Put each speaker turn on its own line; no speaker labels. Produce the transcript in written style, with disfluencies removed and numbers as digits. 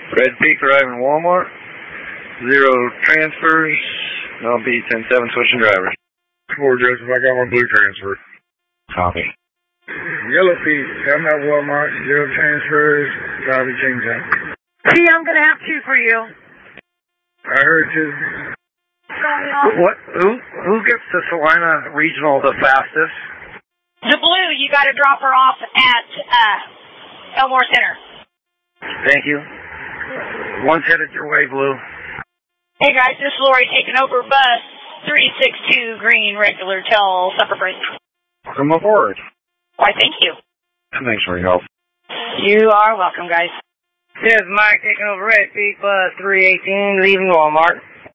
Red Peak arriving Walmart. 0 transfers. I'll be 10-7 switching drivers.
4 Joseph, I got one blue transfer.
Copy.
Yellow Peak, I'm at Walmart. 0 transfers. Copy, change out.
See, I'm going to have 2 for you.
I heard you.
What? Who gets to Salina Regional the fastest?
The blue, you got to drop her off at Elmore Center.
Thank you. One's headed your way, Blue.
Hey guys, this is Lori taking over bus 362 green regular till supper break.
Come aboard.
Why, thank you.
Thanks for your help.
You are welcome, guys.
This is Mike taking over Red Peak bus 318 leaving Walmart.